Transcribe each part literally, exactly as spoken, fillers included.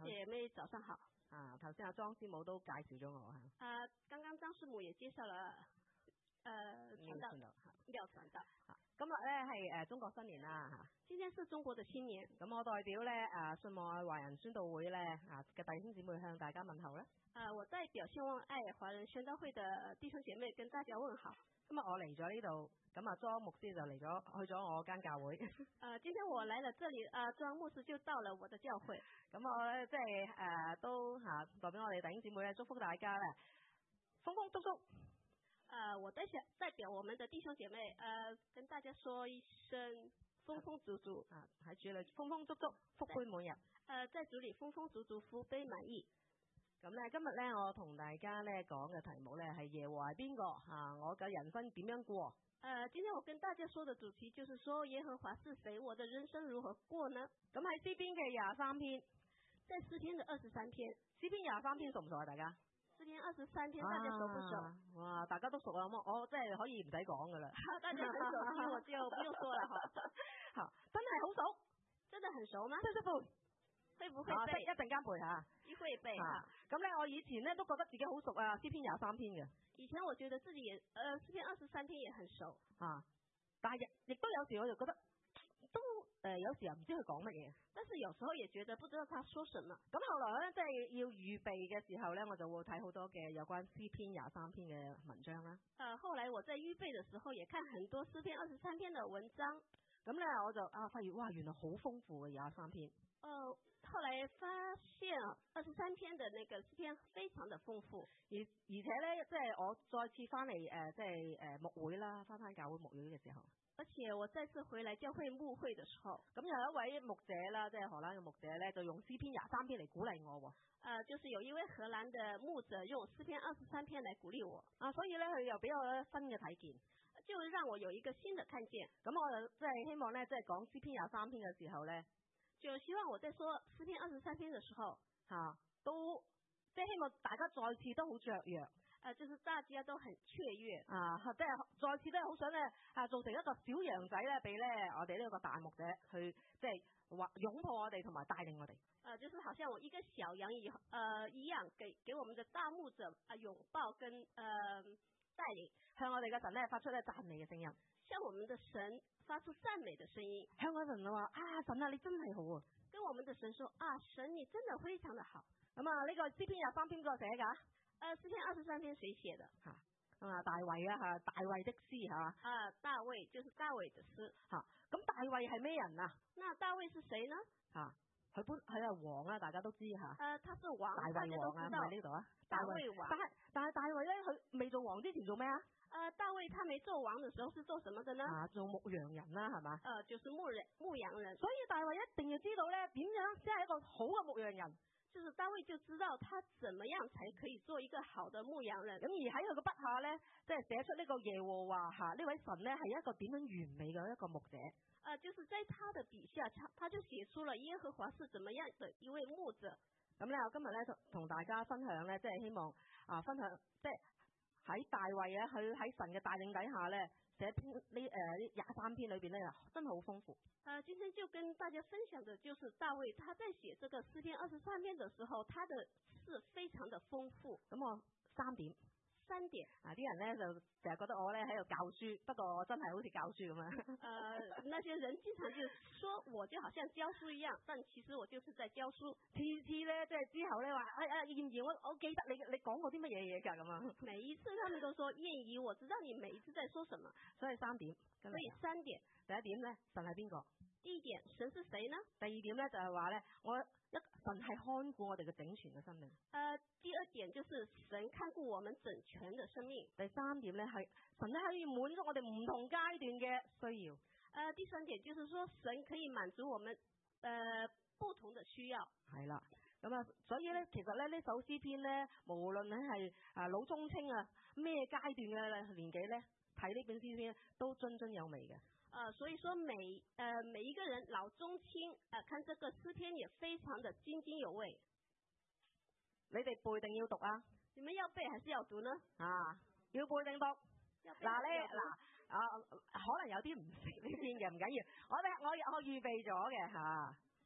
姐妹早上好。 啊，頭先阿莊師母都介紹咗我嚇。 啊，剛剛張師母也介紹了，呃，傳道廖傳道。 今日咧係誒中國新年啦嚇。 今天是中國的新年。 咁我代表咧誒信望愛華人宣道會咧啊嘅弟兄姊妹向大家問候啦。 啊，我代表信望愛華人宣道會的弟兄姐妹跟大家問好。 今日我嚟咗呢度，咁啊莊牧師就嚟咗去咗我間教會。 啊，今天我來了這裡，啊莊牧師就到了我的教會。 咁我咧即係誒都嚇代表我哋弟兄姊妹咧祝福大家咧豐豐足足。 啊，我代表代表我們的弟兄姐妹，呃，跟大家說一聲豐豐足足啊，喺主裏豐豐足足，福杯滿溢。 呃，在主裡豐豐足足，福杯滿溢。 咁咧，今日咧，我同大家咧講嘅題目咧係耶和華係邊個啊？我嘅人生點樣過？ 呃，今天我跟大家說的主題就是說耶和華是誰，我的人生如何過呢？ 咁喺詩篇嘅廿三篇， 在詩篇的二十三篇， 詩篇廿三篇熟唔熟啊？大家？ 詩篇二十三篇，大家熟不熟？ 哇，大家都熟啊！我真係可以唔使講噶啦。 大家很熟悉，我就不用說了哈。 好，真係好熟， 真的很熟嗎？ 識唔識背？ 會不會背？ 一陣間背吓。 一會背哈。 咁咧，我以前咧都覺得自己好熟啊，詩篇廿三篇嘅。 以前我覺得自己也，呃，詩篇二十三篇也很熟。 啊，但係亦亦都有時我就覺得都誒、呃，有時又唔知佢講乜嘢。 但是有時候也覺得不知道他說什麼。 咁後來咧，即係要預備嘅時候咧，我就會睇好多嘅有關詩篇廿三篇嘅文章啦。 誒、呃，後來我在預備嘅時候也看很多詩篇二十三篇嘅文章。 咁咧我就啊發現哇，原來好豐富嘅廿三篇。 呃，後來發現二十三篇的那個詩篇非常的豐富， 而而且咧，即係我再次翻嚟誒，即係誒牧會啦，翻翻教會牧會嘅時候， 而且我再次回來教會牧會的時候， 咁有一位牧者啦，即係荷蘭嘅牧者咧，就用詩篇廿三篇嚟鼓勵我喎。 呃，就是有一位荷蘭的牧者用詩篇二十三篇來鼓勵我， 啊，所以咧佢又俾我新嘅睇見， 就讓我有一個新的看見。 咁我就即係希望咧，即係講詩篇廿三篇嘅時候咧， 就希望我在說詩篇二十三篇的時候， 吓、啊、都即係希望大家再次都好雀躍， 誒、呃，就是大家都很雀躍啊， 即係再次都係好想咧啊，做成一個小羊仔咧，俾咧我哋呢個大牧者去即係話擁抱我哋同埋帶領我哋。 誒、呃，就是好像我一個小羊一誒、呃、一樣，給給我們的大牧者啊擁抱跟誒、呃、帶領， 向我哋嘅神咧發出咧讚美嘅聲音， 向我們的神發出讚美的聲音， 向我神話啊神啊你真係好啊， 跟我們的神說啊神你真的非常的好。 咁啊呢個詩篇廿三篇邊個寫噶？ 誒詩篇二十三篇誰寫的？ 吓啊大衛啊吓大衛的詩吓啊大衛就是大衛的詩吓。咁大衛係咩人啊？ 那大衛是誰呢？ 吓佢本佢係王啊，大家都知吓。 誒、呃、他是王， 大衛王啊，喺呢度啊。 大衛王。 但係但係大衛咧，佢未做王之前做咩啊？ 誒、呃、大衛他沒做王的時候是做什麼的呢？ 啊做牧羊人啦，係嘛？ 誒、呃、就是牧人牧羊人。 所以大衛一定要知道咧，點樣先係一個好嘅牧羊人。 就是大衛就知道他怎麼樣才可以做一個好的牧羊人。 咁而喺佢嘅筆下咧，即係寫出呢個耶和華吓呢位神咧係一個點樣完美嘅一個牧者。 呃，就是在他的筆下，他他就寫出了耶和華是怎麼樣的一位牧者。 咁咧，我今日咧同大家分享咧，即係希望啊分享，即係喺大衛啊，佢喺神嘅帶領底下咧，寫篇呢誒呢廿三篇裏邊咧，真係好豐富。 啊、呃，今天就跟大家分享的，就是大衛他在寫這個詩篇二十三篇的時候，他的詩非常的豐富。 咁我三點。 三點啊！啲人咧就成日覺得我咧喺度教書，不過我真係好似教書咁樣。 呃，那些人經常就說我就好像教書一樣，但其實我就是在教書。 次次咧即係之後咧話，哎呀燕兒，我我記得你你講過啲乜嘢嘢㗎咁啊。 每一次他們都說燕兒，我知道你每一次在說什麼。 所以三點。 所以三點， 第一點咧，神係邊個？ 第一點，神是誰呢？ 第二點咧就係話咧，我一神係看顧我哋嘅整全嘅生命。 誒、呃，第二點就是神看顧我們整全嘅生命。 第三點咧係神咧可以滿足我哋唔同階段嘅需要。誒、 呃，第三點就是說神可以滿足我們誒、呃、不同的需要。係啦，咁啊，所以咧其實咧呢首詩篇咧，無論你係啊老中青啊咩階段嘅年紀咧，睇呢本詩篇都津津有味嘅。 呃，所以說每呃每一個人老中青呃看這個詩篇也非常的津津有味。 你哋背定要讀啊？ 你們要背還是要讀呢？ 啊，要背定讀。嗱咧嗱啊，可能有啲唔識呢篇嘅唔緊要，我哋我我預備咗嘅吓，我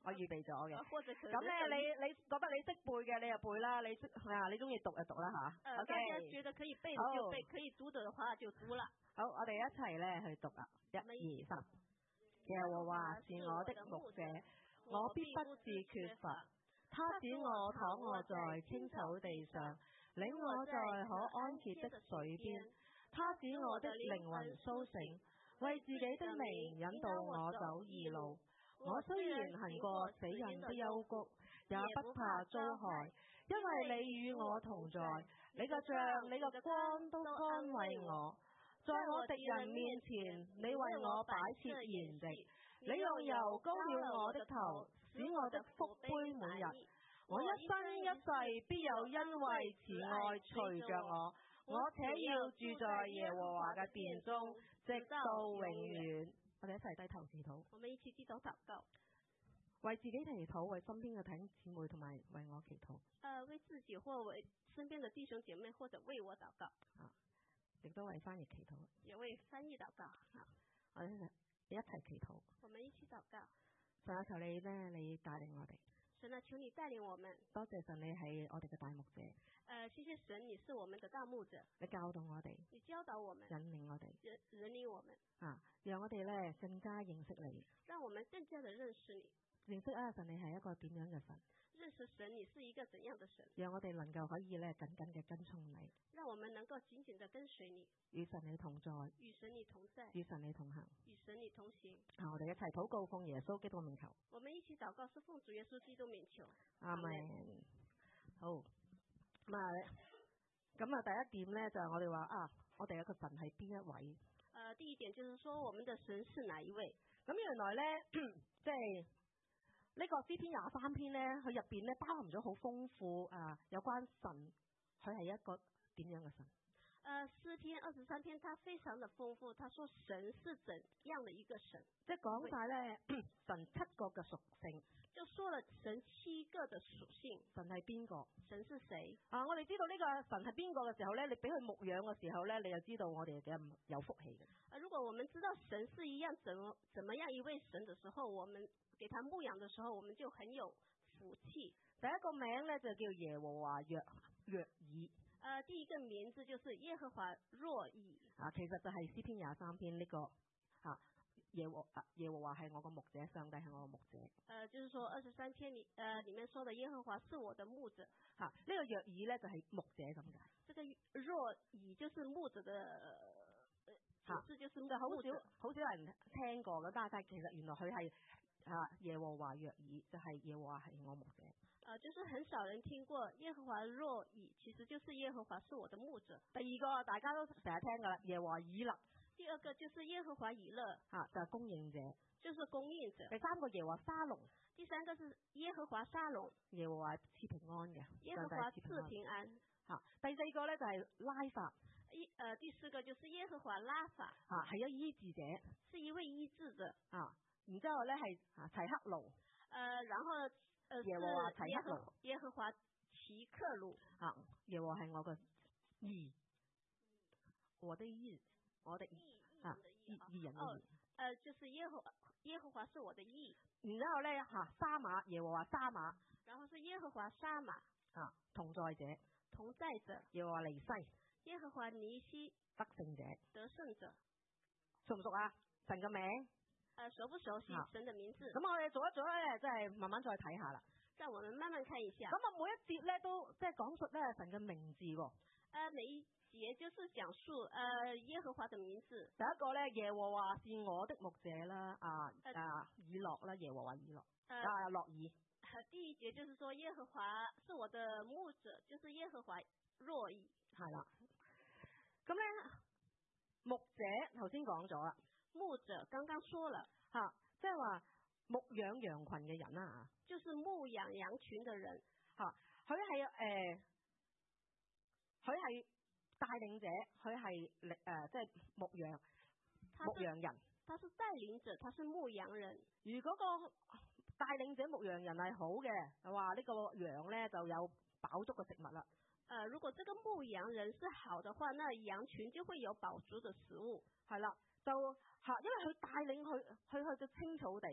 我預備咗嘅。 或者可能咁咧，你你覺得你識背嘅，你就背啦；你識啊，你中意讀就讀啦吓。 呃 OK。 大家覺得可以背的就背，可以讀的話就讀啦。 好，我哋一齊咧去讀啊！一、二、三。耶和華是我的牧者，我必不致缺乏。他使我躺臥在青草地上，領我在可安歇的水邊。他使我的靈魂蘇醒，為自己的名引導我走義路。我雖然行過死人的幽谷，也不怕遭害，因為你與我同在，你個杖、你個光都安慰我。在我敵人面前，你為我擺設筵席，你用油膏了我的頭，使我的福杯滿溢。我一生一世必有恩惠慈愛隨着我，我且要住在耶和華嘅殿中，直到永遠。我哋一齊低頭祈禱。 我們一起低頭禱告， 為自己祈禱，為身邊嘅弟兄姊妹同埋為我祈禱。 呃，為自己或為身邊的弟兄姐妹，或者為我禱告。 啊，亦都為翻譯祈禱。 也為翻譯禱告。好， 我哋一齊祈禱。 我們一起禱告。 神啊，求你咧，你帶領我哋。 神啊，求你帶領我們。 多謝神，你係我哋嘅大牧者。 呃，謝謝神，你是我們的大牧者。 你教導我哋。 你教導我們。 引領我哋。 引引領我們。 啊，讓我哋咧更加認識你。 讓我們更加的認識你。 認識啊，神你係一個點樣嘅神？ 認識神，你是一個怎樣的神？ 讓我哋能夠可以咧緊緊嘅跟從你。 讓我們能夠緊緊的跟隨你。 與神你同在。 與神你同在。 與神你同行。 與神你同行。 啊，我哋一齊禱告，奉耶穌基督名求。 我們一起禱告，是奉主耶穌基督名求。 阿門。好。咁啊，咁啊，第一點咧就係我哋話啊，我哋有個神係邊一位？ 呃，第一點就是說，我們的神是哪一位？ 咁原來咧，即係呢個詩篇廿三篇咧，佢入邊咧包含咗好豐富啊，有關神，佢係一個點樣嘅神？ 呃，詩篇二十三篇，它非常的豐富。他說神是怎樣的一個神？ 即係講晒咧神七個嘅屬性， 就說了神七個的屬性。 神係邊個？ 神是誰？ 啊，我哋知道呢個神係邊個嘅時候咧，你俾佢牧養嘅時候咧，你就知道我哋幾咁有福氣嘅。 啊，如果我們知道神是一樣怎麼怎麼樣一位神的時候，我們給他牧養的時候，我們就很有福氣。 第一個名咧就叫耶和華約約珥。 呃，第一個名字就是耶和華若珥。啊， 其實就係詩篇廿三篇呢、這個吓、啊、耶和啊耶和華係我個牧者，上帝係我個牧者。 呃，就是說二十三篇裏，呃，裏面說的耶和華是我的牧者。 吓、啊，呢、這個約珥咧就係、是、牧者咁解。 這個若珥就是牧者的，吓、呃，這就是就好少好少人聽過嘅，但係其實原來佢係啊耶和華約珥，就係、是、耶和華係我牧者。 呃，就是很少人聽過耶和華若珥，其實就是耶和華是我的牧者。 第二個大家都成日聽噶啦，耶和華以勒。 第二個就是耶和華以勒， 吓、啊、就係、是、供應者， 就是供應者。 第三個耶和華沙龍， 第三個是耶和華沙龍， 耶和華賜平安嘅， 耶和華賜平安。 吓、啊，第四個咧就係、是、拉法， 一，誒，第四個就是耶和華拉法， 吓係一醫治者， 是一位醫治者。 啊，然之後咧係啊齊克魯， 誒、呃，然後。呃， 耶和華齊克魯， 耶和華齊克魯， 啊，耶和華係我嘅義，我的義，我的義，啊，義義人嘅義， 呃，就是耶和耶和華是我的義。 然之後咧吓沙馬，耶和華沙馬， 然後是耶和華沙馬， 啊，同在者， 同在者， 耶和華尼西， 耶和華尼西， 得勝者， 得勝者， 熟唔熟啊？神嘅名？ 呃，熟不熟悉神的名字？ 咁、啊、我哋做一做咧，即係慢慢再睇下啦。 讓我們慢慢看一下。 咁啊，每一節咧都即係講述咧神嘅名字喎。 呃，每一節就是講述呃耶和華的名字。 第一個咧，耶和華是我的牧者啦，啊、呃、啊以諾啦，耶和華以諾， 呃、 啊諾珥。 第一節就是說耶和華是我的牧者，就是耶和華若珥。 係啦。咁咧牧者頭先講咗啦。 牧者剛剛說了吓，即係話牧養羊群嘅人啦， 就是牧養羊群嘅人吓，佢係誒，佢係帶領者，佢係誒即係牧羊牧羊人， 他是帶領者，他是牧羊人。 如果個帶領者牧羊人係好嘅，話呢個羊咧就有飽足嘅食物啦。 誒、呃，如果這個牧羊人是好的話，那羊群就會有飽足的食物。 係啦，就吓，因為佢帶領佢去去到青草地，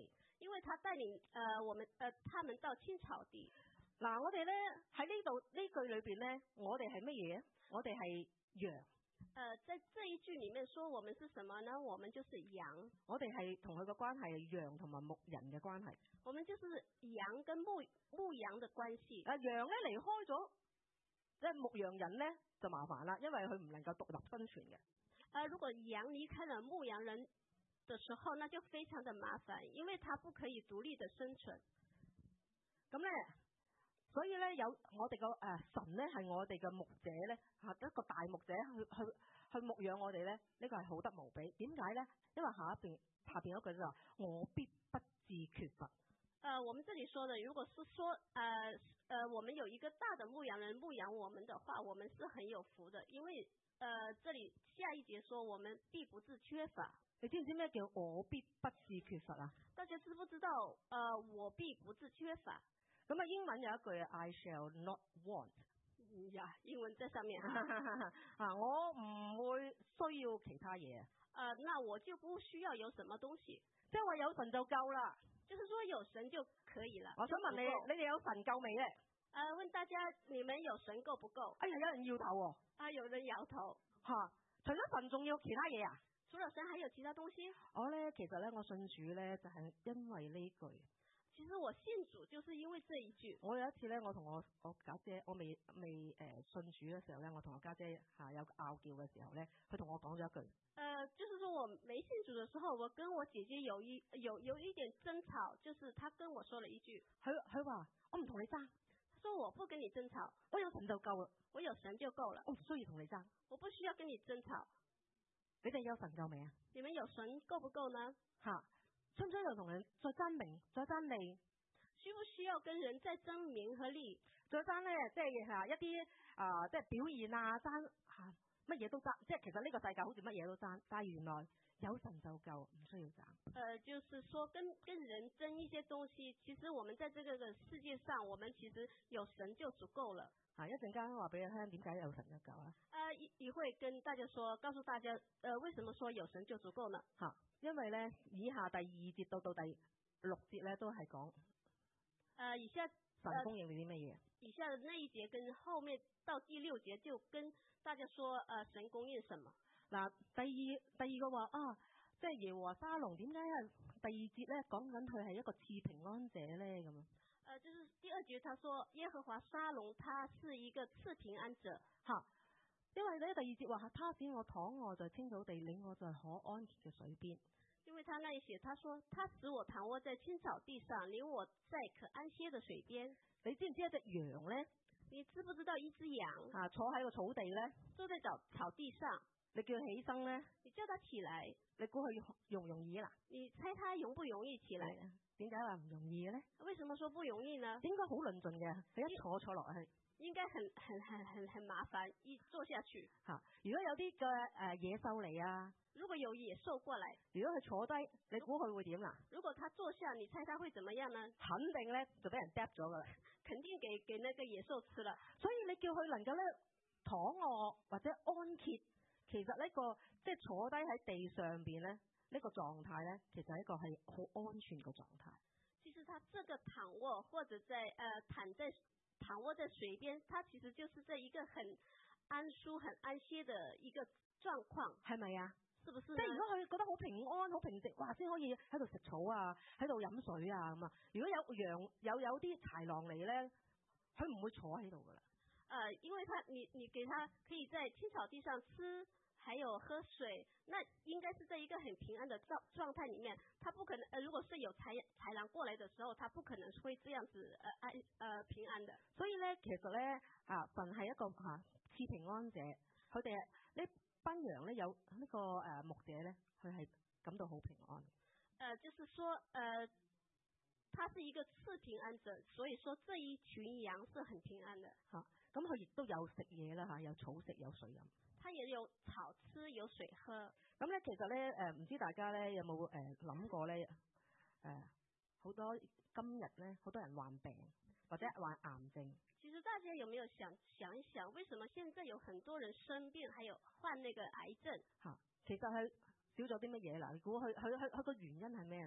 因為他帶領誒、呃、我們誒、呃、他們到青草地。 嗱，我哋咧喺呢度呢句裏邊咧，我哋係乜嘢？我哋係羊。 誒、呃，在這一句裏面說我們是什麼呢？我們就是羊。 我哋係同佢嘅關係係羊同埋牧人嘅關係。 我們就是羊跟牧牧羊嘅關係。 啊，羊咧離開咗，即係牧羊人咧就麻煩啦，因為佢唔能夠獨立生存嘅。 呃，如果羊離開了牧羊人的時候，那就非常的麻煩，因為他不可以獨立的生存。 咁咧，所以咧有我哋個誒神咧係我哋嘅牧者咧，吓一個大牧者去去去牧養我哋咧，呢個係好得無比。點解咧？因為下一邊下邊嗰句就話我必不致缺乏。 呃，我們這裏說的，如果是說，呃呃，我們有一個大的牧羊人牧養我們的話，我們是很有福的，因為呃，這裏下一節說我們必不致缺乏。 你知唔知咩叫我必不致缺乏啊？ 大家知不知道？呃，我必不致缺乏。 咁啊，英文有一句 I shall not want。 呀，英文在上面啊，我唔會需要其他嘢。 呃，那我就不需要有什麼東西， 即係話有神就夠啦。 就是說有神就可以了。 我想問你，你哋有神夠未咧？ 呃，問大家，你們有神夠不夠？ 哎呀，有人搖頭喎。 啊，有人搖頭。 吓、啊，除咗神仲要其他嘢啊？ 除了神還有其他東西？ 我咧，其實咧，我信主咧就係、是、因為呢句。 其實我信主就是因為這一句。 我有一次咧，我同我我家姐，我未未誒、呃、信主嘅時候咧，我同我家姐吓、啊、有拗撬嘅時候咧，佢同我講咗一句。 呃，就是說我沒信主的時候，我跟我姐姐有一有有一點爭吵，就是她跟我說了一句， 佢佢話我唔同你爭， 說我不跟你爭吵， 我有神就夠啦， 我有神就夠了， 我唔需要同你爭， 我不需要跟你爭吵。 你哋有神夠未啊？ 你們有神夠不夠呢？ 吓，需唔需要同人再爭名再爭利？ 需不需要跟人再爭名和利？ 再爭咧，即係吓一啲啊、呃，即係表現啊，爭吓乜嘢都爭，即係其實呢個世界好似乜嘢都爭，但係原來有神就夠，唔需要爭。 呃，就是說跟跟人爭一些東西，其實我們在這個個世界上，我們其實有神就足夠了。 啊，一陣間話俾你聽，點解有神就夠啊？ 呃，一一會跟大家說，告訴大家，呃，為什麼說有神就足夠呢？ 吓、啊，因為咧以下第二節到到第六節咧都係講。 呃，以下神供應你啲乜嘢？ 以下的那一節跟後面到第六節就跟大家說，呃，神供應什麼？ 嗱，第二第二個話啊，即係耶和華沙龍，點解啊？第二節咧講緊佢係一個賜平安者咧咁啊？ 呃，就是第二節，他說耶和華沙龍，他是一個賜平安者。 吓、啊，因為咧第二節話，他使我躺臥在青草地，領我在可安歇嘅水邊。 因為他那一寫，他說他使我躺臥在青草地上，領我在可安歇的水邊。 你知唔知一隻羊咧？ 你知不知道一隻羊啊，坐喺個草地咧， 坐在草草地上， 你叫佢起身咧， 你叫他起來， 你估佢容唔容易啦？ 你猜他容不容易起來？ 點解話唔容易嘅咧？ 為什麼說不容易呢？ 應該好論盡嘅，你一坐坐落去， 應該很很很很很麻煩，一坐下去。 吓、啊，如果有啲嘅誒野獸嚟啊， 如果有野獸過來， 如果佢坐低，你估佢會點啦？ 如果他坐下，你猜他會怎麼樣呢？ 肯定咧就俾人嗒咗噶啦， 肯定給給那個野獸吃了。 所以你叫佢能夠咧躺臥或者安歇，其實呢、這個即係坐低喺地上邊咧，呢、這個狀態咧，其實係一個係好安全嘅狀態。 其實他這個躺臥或者在呃躺在躺臥在水邊，他其實就是在一個很安舒、很安歇的一個狀況， 係咪啊？ 是不是？ 即係如果佢覺得好平安、好平靜，哇，先可以喺度食草啊，喺度飲水啊咁啊。如果有羊有有啲豺狼嚟咧，佢唔會坐喺度噶啦。 呃，因為他你你給他可以在青草地上吃，還有喝水，那應該是在一個很平安的狀狀態裏面，他不可能，呃，如果是有豺豺狼過來的時候，他不可能會這樣子，呃安，呃平安的。 所以咧，其實咧，啊，神係一個吓賜平安者，佢哋呢班羊咧有呢、這個誒、呃、牧者咧，佢係感到好平安。誒、 呃，就是說，誒、呃，他是一個賜平安者，所以說這一群羊是很平安的。 吓、啊，咁佢亦都有食嘢啦吓，有草食，有水飲。 他也有草吃，有水喝。 咁咧，其實咧，誒、呃，唔知大家咧有冇誒諗過咧，誒、呃，好多今日咧，好多人患病或者患癌症。 其實大家有沒有想想一想，為什麼現在有很多人生病，還有患那個癌症？ 吓，其實係少咗啲乜嘢啦？你估佢佢佢佢個原因係咩啦？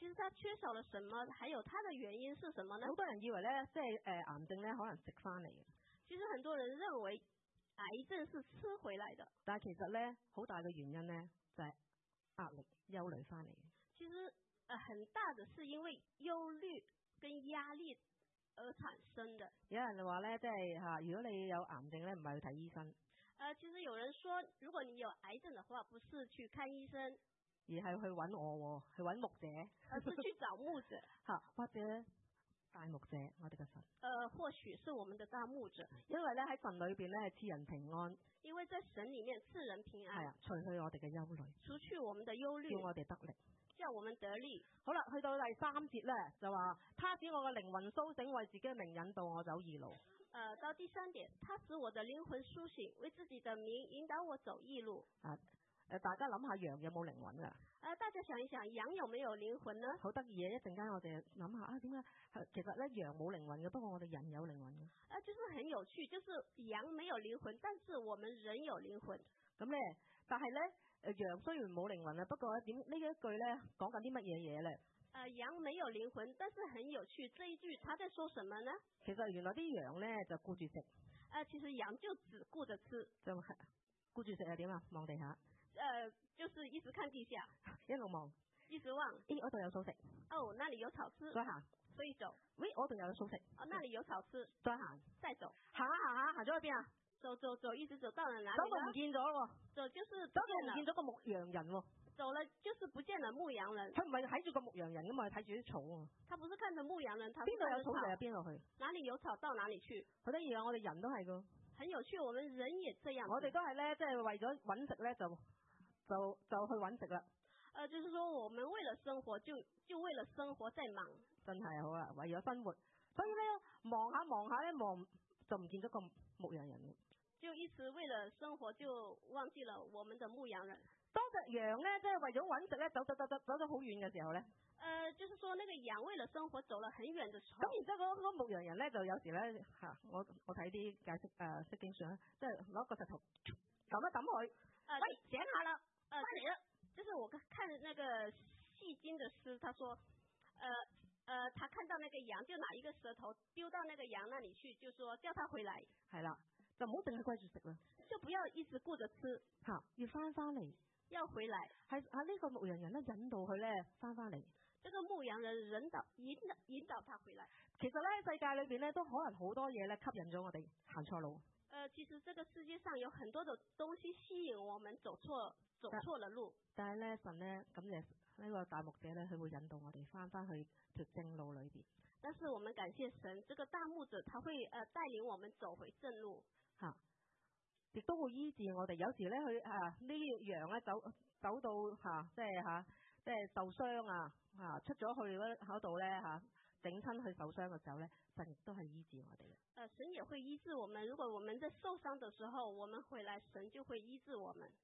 其實他缺少了什麼，還有他的原因是什麼呢？ 好多人以為咧，即係誒癌症咧可能食翻嚟嘅。 其實很多人認為癌症是吃回來的， 但係其實咧好大嘅原因咧就係、是、壓力、憂慮翻嚟嘅。 其實誒、呃、很大的是因為憂慮跟壓力而產生的。 有人話咧，即係嚇，如果你有癌症咧，唔係去睇醫生。 誒、呃，其實有人說，如果你有癌症的話，不是去看醫生， 而係去揾我，去揾牧者， 而是去找牧者嚇，或者大牧者，我哋嘅神。誒、 呃，或許是我們的大牧者， 因為咧喺神裏邊咧係賜人平安。 因為在神裡面賜人平安。 係啊，除去我哋嘅憂慮， 除去我們的憂慮， 叫我哋得力， 叫我們得力。 好啦，去到第三節咧就話，他使我嘅靈魂甦醒，為自己嘅名引導我走義路。 呃，到第三點，他使我的靈魂甦醒，為自己的名引導我走義路。 啊，誒，大家諗下羊有冇靈魂㗎？ 呃，大家想一想，羊有沒有靈魂呢？ 好得意嘅，一陣間我哋諗下啊，點解？其實咧羊冇靈魂嘅，不過我哋人有靈魂嘅。 啊，就是很有趣，就是羊沒有靈魂，但是我們人有靈魂。 咁咧，但係咧，誒羊雖然冇靈魂啊，不過咧點呢一句咧講緊啲乜嘢嘢咧？ 呃，羊沒有靈魂，但是很有趣，這一句他在說什麼呢？ 其實原來啲羊咧就顧住食。 呃，其實羊就只顧着吃。 就係顧住食係點啊？望地下。 呃，就是一直看地下。 一路望。 一直望。 咦，嗰度有素食。 哦，那裡有草吃。 再行。 所以走。 喂，嗰度又有素食。 哦，那裡有草吃。 再行。 再走。 行下行下，行咗去邊啊？ 走走走，一直走到了哪裡？ 走到唔見咗喎。 走就是走到唔見咗個牧羊人喎。 走了就是不見了牧羊人。 佢唔係睇住個牧羊人噶嘛，睇住啲草啊。 他不是看着牧羊人，他邊度有草就邊度去。 哪裡有草到哪裡去。 好得意啊！我哋人都係噶。 很有趣，我們人也這樣。 我哋都係咧，即係為咗揾食咧，就就就去揾食啦。 呃，就是說我們為了生活就就為了生活在忙。 真係好啊，為咗生活，所以咧望下望下咧望就唔見咗個牧羊人。 就一直為了生活就忘記了我們的牧羊人。 當隻羊咧即係為咗揾食咧走走走走走咗好遠嘅時候咧， 呃，就是說那個羊為了生活走了很遠的時候。 咁然之後嗰個牧羊人咧就有時咧嚇、啊，我我睇啲解釋誒釋經上，即係攞個石頭揼一揼佢， 呃， 喂醒下啦， 呃，就是我看那個細經的詩，他說，呃呃，他看到那個羊就拿一個石頭丟到那個羊那裡去，就說叫他回來。 係啦，就唔好淨係掛住食啦， 就不要一直顧着吃， 嚇、啊，要翻翻嚟。 要回來， 係啊！呢個牧羊人咧引導佢咧翻翻嚟。 這個牧羊人引導引導引導他回來。 其實咧世界裏邊咧都可能好多嘢咧吸引咗我哋行錯路。 呃，其實這個世界上有很多的東西吸引我們走錯走錯了路。 但係咧神咧咁嘅呢個大牧者咧，佢會引導我哋翻翻去條正路裏邊。 但是我們感謝神，這個大牧者他會呃帶領我們走回正路。 嚇、啊！亦都會醫治我哋，有時咧佢啊呢啲羊咧走走到嚇，即係嚇，即係受傷啊嚇，出咗去嗰度咧嚇，整親佢受傷嘅時候咧，神亦都係醫治我哋嘅。 呃，神也會醫治我們。如果我們在受傷的時候，我們回來，神就會醫治我們。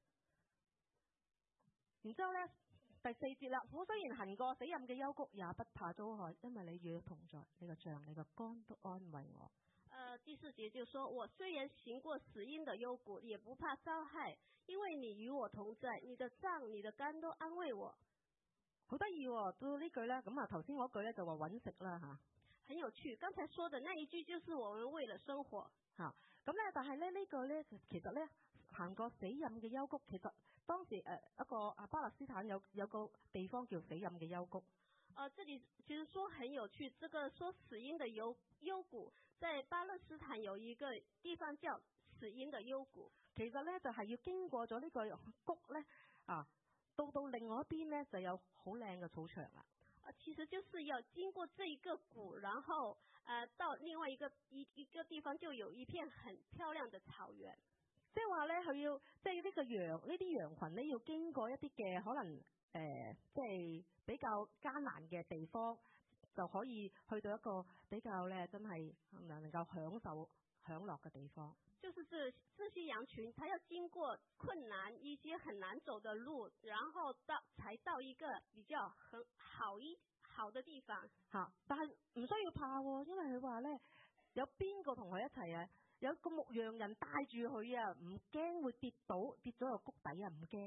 然之後咧，第四節啦，我雖然行過死蔭嘅幽谷，也不怕遭害，因為你與我同在，你個杖、你個竿都安慰我。 呃，第四節就說，我雖然行過死蔭的幽谷，也不怕遭害，因為你與我同在，你的杖、你的竿都安慰我。 好得意喎，到呢句咧，咁啊頭先嗰句咧就話揾食啦吓， 很有趣。剛才說的那一句就是我們為了生活吓，咁咧但係咧呢句咧其實咧行過死蔭嘅幽谷，其實當時誒、呃、一個啊巴勒斯坦有有個地方叫死蔭嘅幽谷。 呃，這裡其實說很有趣，這個說死蔭的幽幽谷，在巴勒斯坦有一個地方叫死蔭的幽谷。 其實咧就係、是、要經過咗呢個谷咧啊，到到另外一邊咧就有好靚嘅草場啦。 啊，其實就是要經過這一個谷，然後呃到另外一個一一個地方就有一片很漂亮的草原。 即係話咧，佢要即係呢個羊呢啲羊群咧要經過一啲嘅可能。誒、呃，即係比較艱難嘅地方，就可以去到一個比較咧，真係能能夠享受享樂嘅地方。 就是這這些羊群，它要經過困難一些很難走的路，然後到才到一個比較很好一好的地方。 嚇！但係唔需要怕喎，因為佢話咧，有邊個同佢一齊啊？有個牧羊人帶住佢啊，唔驚會跌倒跌咗個谷底啊，唔驚嘅。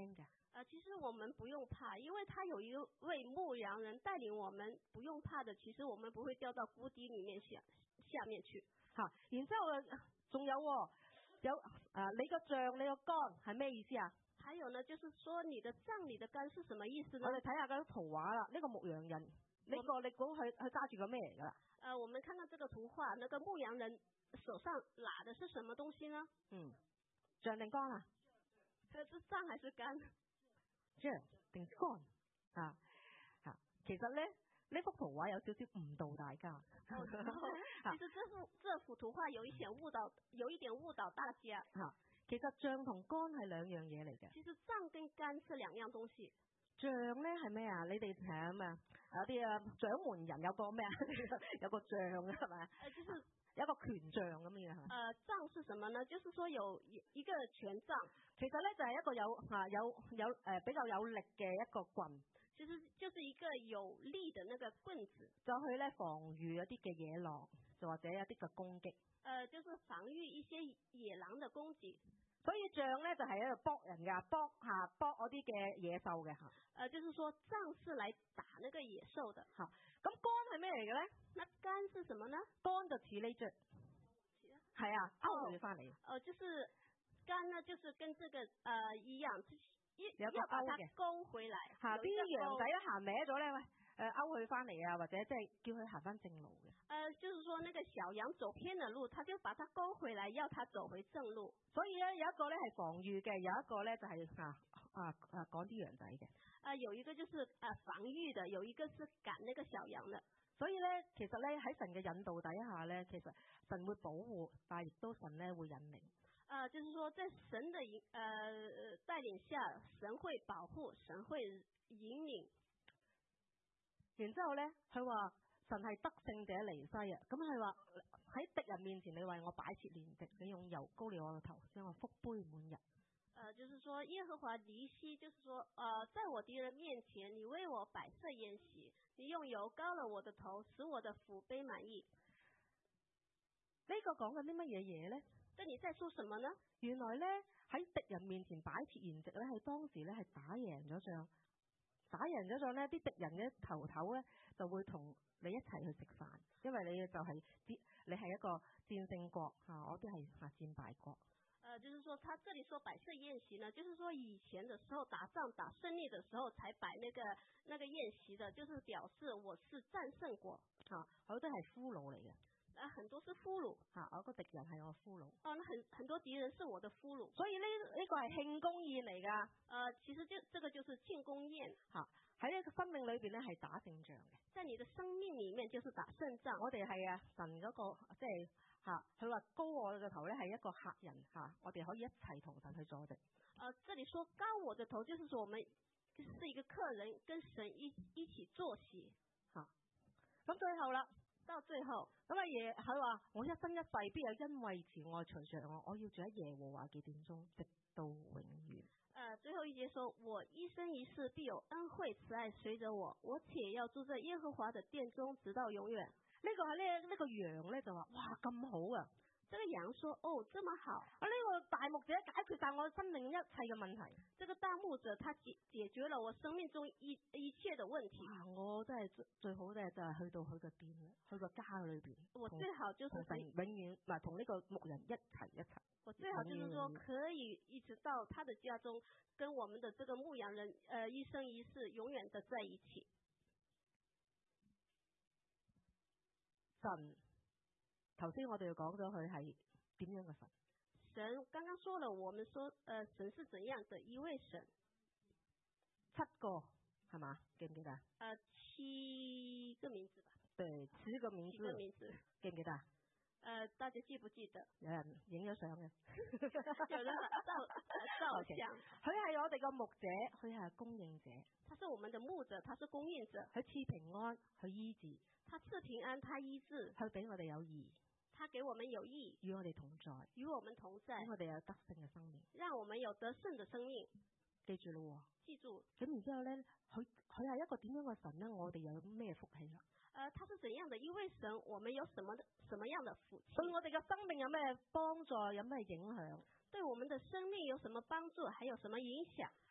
呃，其實我們不用怕，因為他有一位牧羊人帶領我們，不用怕的。其實我們不會掉到谷底裡面下下面去。 嚇，然之後仲有有啊，你個杖你個竿係咩意思啊？ 還有呢，就是說你的杖你的竿是什麼意思呢？ 我哋睇下嗰圖畫啦，呢、這個牧羊人，呢、這個你估佢佢揸住個咩嚟㗎啦？ 呃，我們看到這個圖畫，那個牧羊人手上拿的是什麼東西呢？ 嗯，杖定竿啊？ 這是杖還是竿？ 杖定竿啊？嚇，其實咧呢幅圖畫有少少誤導大家。 哦、其實這幅這幅圖畫有一點誤導，有一點誤導大家。 嚇，其實杖同竿係兩樣嘢嚟嘅。 其實杖跟竿是兩樣東西。 杖咧係咩啊？你哋睇咩啊？有啲啊掌門人有個咩啊？有個杖嘅係咪？ 誒，就是有一個權杖咁樣係咪？ 誒，杖是什麼呢？就是說有一個權杖。 其實咧就係一個有嚇有有誒比較有力嘅一個棍。 其實就是一個有力的那個棍子， 就去咧防禦一啲嘅野狼，就或者一啲嘅攻擊。誒、 呃，就是防禦一些野狼嘅攻擊。 所以杖咧就係喺度搏人㗎，搏下搏嗰啲嘅野獸嘅嚇。誒、 呃，就是說杖是嚟打那個野獸的嚇。 咁竿係咩嚟嘅咧？ 那竿是什麼呢？ 竿就似呢隻，係啊，勾佢翻嚟。 哦、呃，就是竿呢，就是跟這個呃一樣。 有個勾嘅， 勾回來嚇啲羊仔一行歪咗咧，喂，誒勾佢翻嚟啊，或者即係叫佢行翻正路嘅。誒、 呃，就是說那個小羊走偏了路，他就把它勾回來，要它走回正路。 所以咧有一個咧係防禦嘅，有一個咧就係嚇啊啊趕啲羊仔嘅。 啊，有一個就是啊防禦的，有一個是趕那個小羊的。 所以咧，其實咧喺神嘅引導底下咧，其實神會保護，但係亦都神咧會引領。 啊、呃，就是說，在神的引呃帶領下，神會保護，神會引領。 然之後咧，佢話神係得勝者尼西啊，咁佢話喺敵人面前，你為我擺設筵席，你用油膏了我個頭，使我福杯滿溢。 呃，就是說耶和華尼西，就是說，呃，在我敵人面前，你為我擺設筵席，你用油膏了我的頭，使我的福杯滿溢。 呢、這個講緊啲乜嘢嘢咧？ 這你在說什麼呢？ 原來咧喺敵人面前擺設筵席咧，係當時咧係打贏咗仗，打贏咗仗咧，啲敵人嘅頭頭咧就會同你一齊去食飯，因為你就係、是、你係一個戰勝國嚇，我都係嚇戰敗國。 呃，就是說，他這裡說擺設宴席呢，就是說以前的時候打仗打勝利的時候才擺那個那個宴席的，就是表示我是戰勝國嚇，好多係俘虜嚟嘅。 啊，很多是俘虜嚇，我個敵人係我俘虜。 哦，那很很多敵人是我的俘虜。 所以呢呢個係慶功宴嚟㗎。 呃，其實就這個就是慶功宴。 嚇，喺呢個生命裏邊咧係打勝仗嘅。 在你的生命裡面就是打勝仗。 我哋係啊神嗰、那個即係嚇，佢話高我嘅頭咧係一個客人嚇，我哋可以一齊同神去坐席。 呃，這裡說高我的頭，就是說我們是一個客人，跟神一一起坐席。 嚇，咁最後啦。 到最後， 咁啊耶，佢話我一生一世必有恩惠慈愛隨着我，我要住喺耶和華嘅殿中，直到永遠。 呃，最後一節說，我一生一世必有恩惠慈愛隨着我，我且要住在耶和華的殿中，直到永遠。呢、 這個係呢呢個羊咧就話，哇咁好啊！ 這個羊說，哦，這麼好。 啊，呢個大牧者解決晒我生命一切嘅問題。 這個大牧者，他解解決了我生命中一一切的問題。 啊、我真係最最好咧，就係去到佢個殿，去個家裏邊。 我最好就是永遠，唔係同呢個牧人一齊一齊。 我最好就是說，可以一直到他的家中，跟我們的這個牧羊人，呃，一生一世，永遠的在一起。 神。頭先我哋講咗佢係點樣嘅神？ 神剛剛說了，我們說，呃，神是怎樣的一位神？ 七個係嘛？記唔記得？ 呃，七個名字吧。 對，七個名字。 七個名字。 記唔記得？ 呃，大家記不記得？ 有人影咗相嘅。 有人照照相。 佢係我哋個牧者，佢係供應者。 他是我們的牧者，他是供應者。 佢賜平安，佢醫治。 他賜平安，他醫治。 佢俾我哋有義。 他給我們有義， 與我哋同在， 與我們同在， 讓我哋有得勝嘅生命， 讓我們有得勝的生命。 記住咯， 記住。 咁然之後咧，佢佢係一個點樣嘅神咧？我哋有咩福氣啦？ 呃，他是怎樣的一位神？我們有什麼什麼樣的福氣？ 對我哋嘅生命有咩幫助？有咩影響？ 對我們的生命有什麼幫助？還有什麼影響？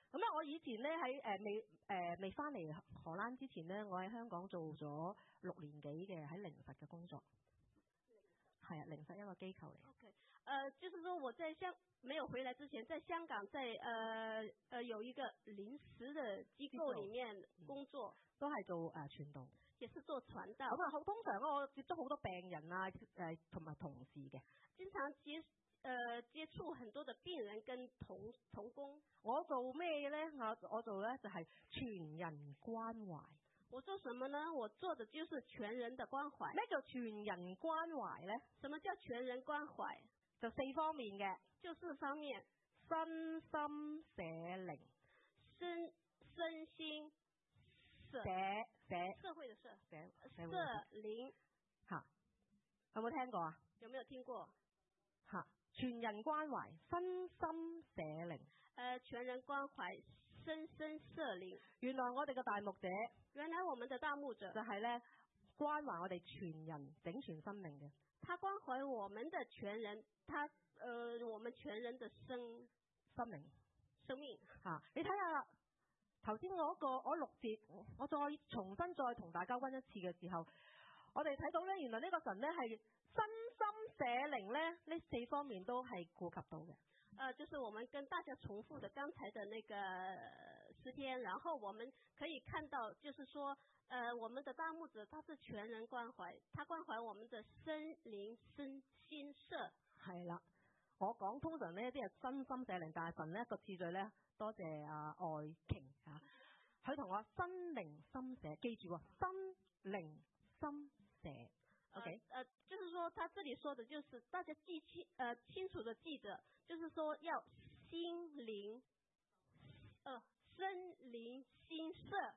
咁咧，我以前咧喺誒未誒未翻嚟荷蘭之前咧，我喺香港做咗六年幾嘅喺靈實嘅工作。係啊，靈實一個機構嚟。 OK， 呃，就是說我在香沒有回來之前，在香港在呃呃有一個臨時的機構裡面工作， 嗯、都係做誒傳道， 也是做傳道。 咁啊，通常我接觸好多病人啊，誒同埋同事嘅， 經常接。呃，接觸很多的病人跟同同工， 我做咩嘅咧？我我做咧就係全人關懷。 我做什麼呢？我做的就是全人的關懷。 咩叫全人關懷咧？ 什麼叫全人關懷？ 就四方面嘅， 就四方面， 身心社靈， 身身心社社社會的社社社靈吓，有冇聽過啊？ 有沒有聽過？ 吓。全人關懷，身心社靈。誒、 呃，全人關懷，身身社靈。 原來我哋嘅大牧者， 原來我們的大牧者就係咧關懷我哋全人整全生命嘅。 他關懷我們的全人，他呃我們全人的生生命生命。 吓、啊，你睇下頭先我嗰個我六節，我再重新再同大家溫一次嘅時候，我哋睇到咧，原來呢個神咧係身心社靈咧呢四方面都係顧及到嘅。 呃，就是我們跟大家重複的剛才的那個詩篇，然後我們可以看到，就是說，呃，我們的大牧者他是全人關懷，他關懷我們的身靈身心社。 係啦，我講通常呢啲係身心社靈，但係神呢個次序咧，多謝阿愛瓊啊，佢同我身靈心社，記住喎，身靈心社。OK， 呃，呃，就是說，他這裏說的，就是大家記清，呃，清楚的記着，就是說要心靈，呃，身靈心社，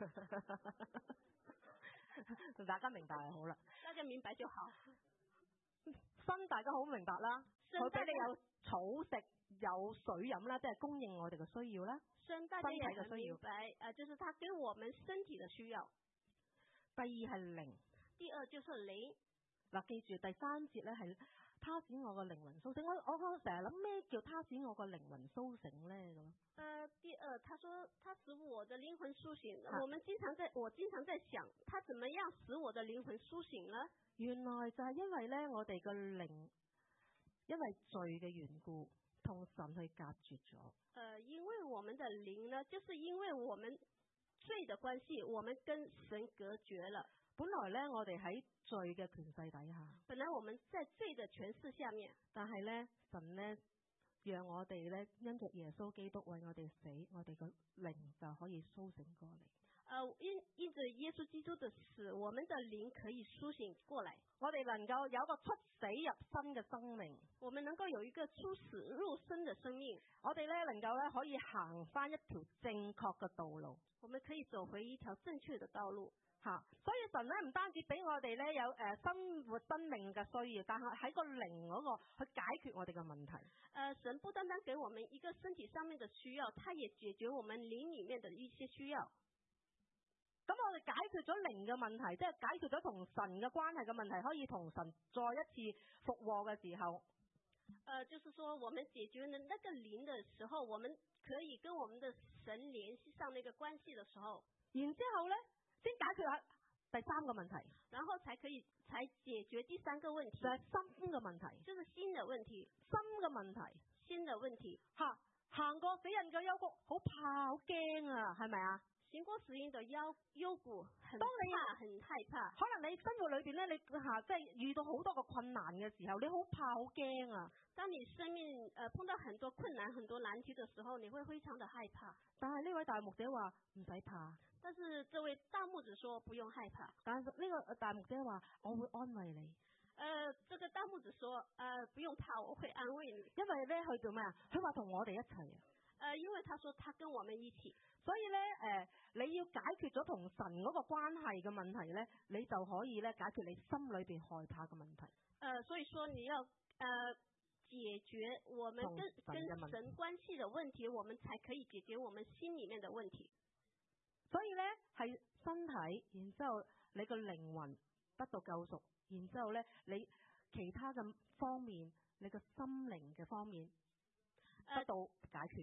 大家明白就好啦。 大家明白就好。 身大家好明白啦，佢俾你有草食、有水飲啦，即係供應我哋嘅需要啦。 身大家也很明白，啊、呃，就是他給我們身體的需要。 第二係靈。 第二就是靈。 嗱，記住第三節咧係他使我個靈魂甦醒。我我成日諗咩叫他使我個靈魂甦醒咧咁。 呃，第二，他說他使我的靈魂甦醒。我們經常在我經常在想，他怎麼樣使我的靈魂甦醒呢？ 原來就係因為咧，我哋個靈因為罪嘅緣故，同神去隔絕咗。 呃，因為我們的靈呢，就是因為我們罪的關係，我們跟神隔絕了。 本來咧，我哋喺罪嘅權勢底下。 本來我們在罪的權勢下面。但係咧， 神咧讓我哋咧因着耶穌基督為我哋死，我哋個靈就可以甦醒過嚟。 呃，因因着耶穌基督的死，我們的靈可以甦醒過來。 我哋能夠有一個出死入生嘅生命。 我們能夠有一個出死入生的生命。 我哋咧能夠咧可以行翻一條正確嘅道路。 我們可以走回一條正確的道路。 吓，所以神咧唔單止俾我哋咧有誒、呃、生活生命嘅需要，但係喺個靈嗰個去解決我哋嘅問題。誒、 呃，神不單單給我們一個身體上面嘅需要，他也解決我們靈裏面的一些需要。 咁我哋解決咗靈嘅問題，即係解決咗同神嘅關係嘅問題，可以同神再一次復和嘅時候。 呃，就是說我們解決了那個靈的時候，我們可以跟我們的神聯繫上那個關係的時候， 然之後咧。先解決下第三個問題， 然後才可以才解決第三個問題， 就係新嘅問題， 就是新的問題， 新嘅問題， 新的問題。 吓，行過死人嘅幽谷，好怕，好驚啊，係咪啊？ 行過死人的幽幽谷，很怕，很害怕。 可能你生活裏邊咧，你吓即係遇到好多個困難嘅時候，你好怕，好驚啊。 當你生命誒碰到很多困難、很多難題的時候，你會非常的害怕。 但係呢位大牧者話唔使怕。 但是這位大牧者說不用害怕。 但係呢個大牧者話我會安慰你。 呃，這個大牧者說，呃，不用怕，我會安慰你。 因為咧佢做咩啊？佢話同我哋一齊啊。 呃，因為他說他跟我們一起。 所以咧，誒、呃，你要解決咗同神嗰個關係嘅問題咧，你就可以咧解決你心裏邊害怕嘅問題。 呃，所以說你要，呃，解決我們跟跟神關係的問題，我們才可以解決我們心裏面的問題。 所以咧係身體，然之後你個靈魂得到救贖，然之後咧你其他嘅方面，你個心靈嘅方面得到解決。 呃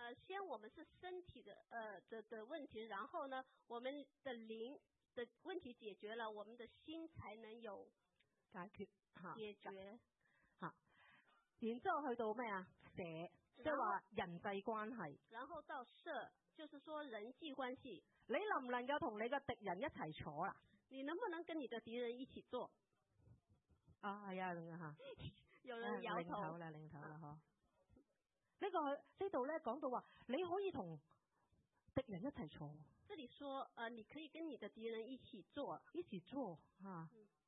呃，先我們是身體的呃的的問題，然後呢，我們的靈的問題解決了，我們的心才能有解決解決嚇。然之後去到咩啊？社，即係話人際關係。然後到社，就是說人際關係。 你能唔能夠同你嘅敵人一齊坐啊？ 你能不能跟你的敵人一起坐？ 啊，係啊，嚇。 有人搖頭。 領頭啦，領頭啦，嗬。呢個呢度咧講到話，你可以同敵人一齊坐。 這裡說，呃，你可以跟你的敵人一起坐， 一起坐嚇。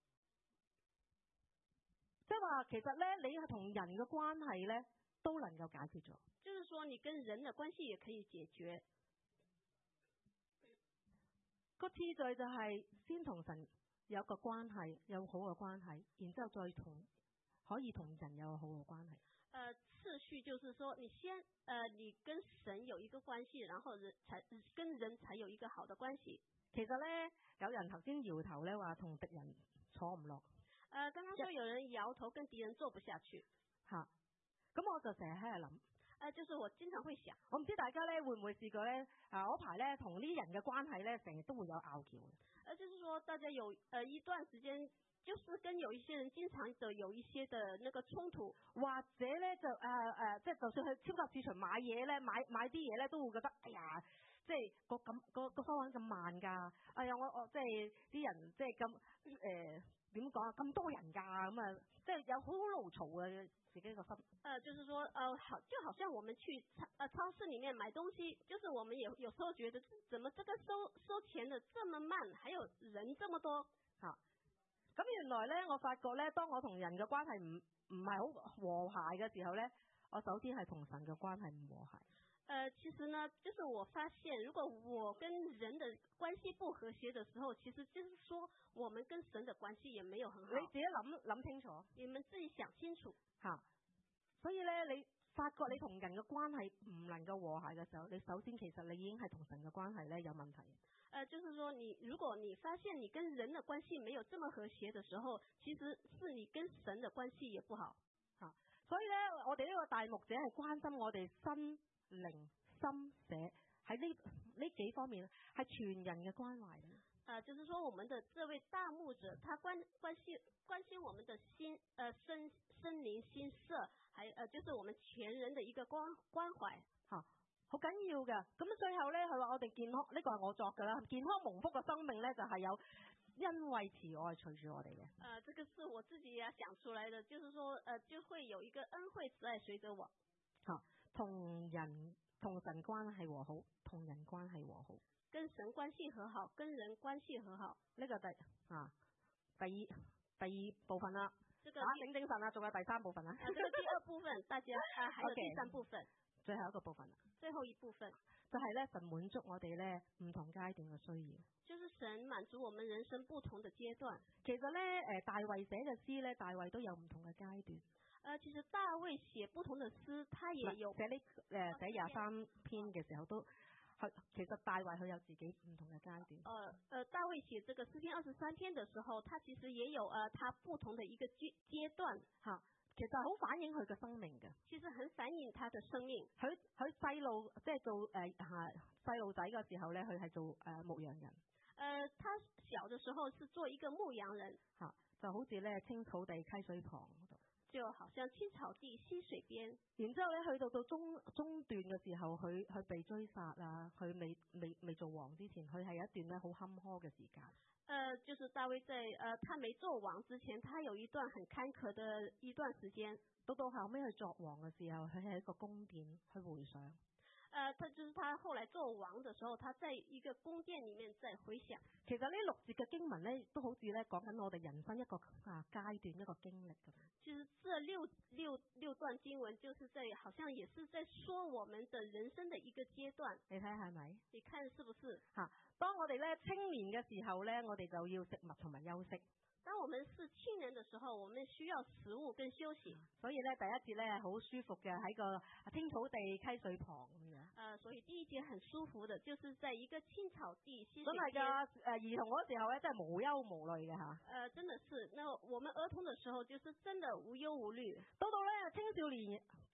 即係話，其實咧，你係同人嘅關係咧，都能夠解決咗。 就是說，你跟人的關係也可以解決。 個次序就係先同神有個關係，有好嘅關係，然之後再同可以同人有好嘅關係。 呃，次序就是說，你先，呃，你跟神有一個關係，然後人才跟人才有一個好的關係。 其實咧，有人頭先搖頭咧話同敵人坐唔落。 呃，剛剛說有人搖頭跟敵人坐不下去。 吓，咁我就成日喺度諗。 呃，就是我經常會想， 我唔知大家咧會唔會試過咧？啊，嗰排咧同呢人嘅關係咧，成日都會有拗撬嘅。 呃，就是說大家有，呃，一段時間。就是跟有一些人經常的有一些的那個衝突， 或者咧就誒誒，即、呃、係、呃、就算去超級市場買嘢咧，買買啲嘢咧都會覺得，哎呀，即係個咁個個方法咁慢㗎，哎呀我我即係啲人即係咁誒點講啊，咁多人㗎咁啊，即係有好好嘈嘈嘅自己個心。 呃，就是說，呃，好，就好像我們去超呃超市裡面買東西，就是我們也有時候覺得，怎麼這個收收錢的這麼慢，還有人這麼多， 嚇。咁原來咧，我發覺咧，當我同人嘅關係唔唔係好和諧嘅時候咧，我首先係同神嘅關係唔和諧。 呃，其實呢，就是我發現，如果我跟人的關係不和諧的時候，其實就是說，我們跟神的關係也沒有很好。 你自己諗諗清楚， 你們自己想清楚嚇。所以咧，你發覺你同人嘅關係唔能夠和諧嘅時候，你首先其實你已經係同神嘅關係咧有問題。 呃，就是說你，如果你發現你跟人的關係沒有這麼和諧的時候，其實是你跟神的關係也不好。 吓，所以咧，我哋呢個大牧者係關心我哋身靈心社喺呢呢幾方面係全人嘅關懷。 呃，就是說我們的這位大牧者，他關關心關心我們的心，呃身身靈心社，還呃就是我們全人的一個關關懷。 吓。好緊要嘅，咁最後咧，佢話我哋健康，呢、這個係我作噶啦，健康蒙福嘅生命咧就係、是、有恩惠慈愛隨住我哋嘅。誒、 呃，這個是我自己也想出來的，就是說，誒、呃，就會有一個恩惠慈愛隨着我。 吓、啊，同人同神關係和好，同人關係和好， 跟神關係和好，跟人關係和好。 呢個第啊第二第二部分啦， 這個打醒精神啦，仲有第三部分啦。 啊，這個第二部分，大家啊，還有第三部分。Okay. 最後一個部分， 最後一部分就係咧，神滿足我哋咧唔同階段嘅需要。 就是神滿足我們人生不同的階段。 其實咧，誒，大衛寫嘅詩咧，大衛都有唔同嘅階段。誒、 呃，其實大衛寫不同的詩，他也有寫呢誒寫廿三篇嘅時候都，佢其實大衛佢有自己唔同嘅階段。誒、 呃、誒、呃，大衛寫這個詩篇二十三篇嘅時候，他其實也有誒、呃，他不同的一個階階段嚇。其實好反映佢嘅生命嘅， 其實很反映他的生命。 佢佢細路即係做誒嚇細路仔嘅時候咧，佢係做誒、呃、牧羊人。誒、 呃，他小嘅時候是做一個牧羊人， 嚇、啊、就好似咧青草地溪水旁嗰度， 就好像青草地溪水邊。 然之後咧去到到中中段嘅時候，佢佢被追殺啊，佢未未未做王之前，佢係有一段咧好坎坷嘅時間。 呃，就是大衛在，呃，他沒做王之前，他有一段很坎坷的一段時間。 到到後尾去作王嘅時候，佢係一個宮殿去回想。 呃，他就是他後來做王的時候，他在一個宮殿裏面在回想。 其實呢六節嘅經文咧，都好似咧講緊我哋人生一個啊階段一個經歷咁。 其實這六六六段經文，就是在好像也是在說我們的人生的一個階段。 你睇係咪？ 你看是不是？ 吓、啊，當我哋咧青年嘅時候咧，我哋就要食物同埋休息。 當我們是青年的時候，我們需要食物跟休息。 所以咧，第一節咧好舒服嘅，喺個青草地溪水旁咁樣。誒、 呃，所以第一節很舒服的，就是在一個青草地溪水邊。 真係噶，誒、呃，兒童嗰時候咧真係無憂無慮嘅吓。誒、 呃，真的是，那我們兒童的時候就是真的無憂無慮。 到到咧青少年